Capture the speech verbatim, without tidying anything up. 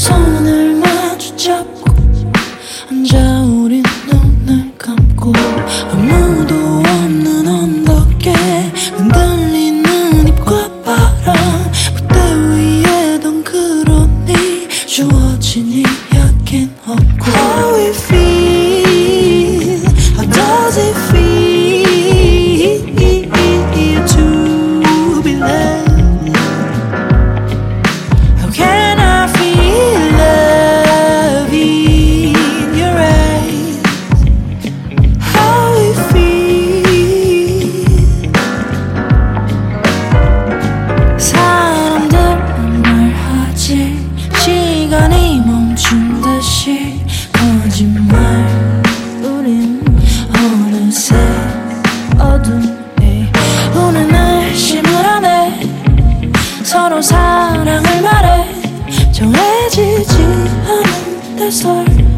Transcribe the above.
손을 마주 잡고 앉아 우린 눈을 감고 아무도 없는 언덕에 흔들리는 잎과 바람 무대 위에 덩그러니 주어진 이야긴 없고 How we feel, how does it feel to be loved? How can I feel love in your eyes? How we feel. 사람들은 말하지 시간이 멈춘 듯이 거짓말 우린 어느새 어둠에 오는 날심을 안해 서로 사랑을 말해 정해지지 않은 대설